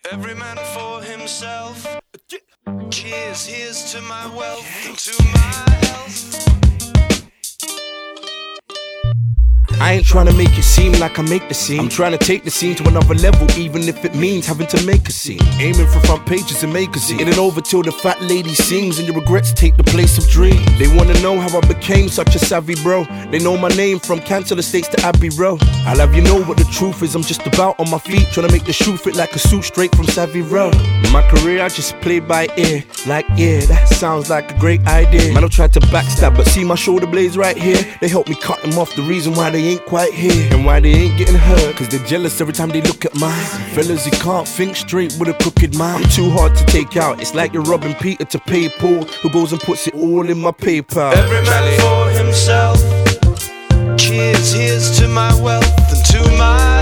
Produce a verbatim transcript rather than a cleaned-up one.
Every man for himself. Cheers, here's to my wealth and to my health. I ain't tryna make it seem like I make the scene. I'm tryna take the scene to another level, even if it means having to make a scene. Aiming for front pages and magazines. It ain't over till the fat lady sings and your regrets take the place of dreams. They wanna know how I became such a savvy bro. They know my name from Council Estates to Abbey Road. I'll have you know what the truth is. I'm just about on my feet, tryna make the shoe fit like a suit straight from Savvy Row. In my career, I just play by ear. Like, yeah, that sounds like a great idea. Man, I tried to backstab, but see my shoulder blades right here? They help me cut them off, the reason why they ain't quite here. And why they ain't getting hurt, cause they're jealous every time they look at mine. Fellas, you can't think straight with a crooked mind. I'm too hard to take out, it's like you're robbing Peter to pay Paul, who goes and puts it all in my PayPal. Every man for himself. Cheers, here's to my wealth and to my